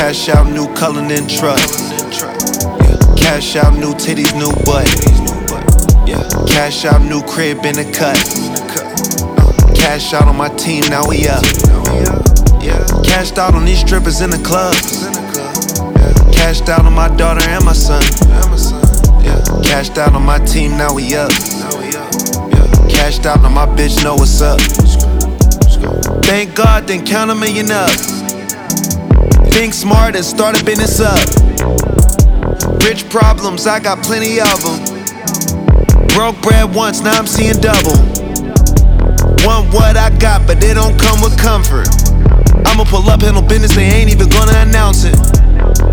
Cash out, new Cullinan truck. Cash out, new titties, new butt. Cash out, new crib in the cut. Cash out on my team, now we up. Cashed out on these strippers in the clubs. Cashed out on my daughter and my son. Cashed out on my team, now we up. Cashed out on my bitch, know what's up. Thank God, then count a million up. Think smart and start a business up. Rich problems, I got plenty of them. Broke bread once, now I'm seeing double. Want what I got, but they don't come with comfort. I'ma pull up, handle business, they ain't even gonna announce it.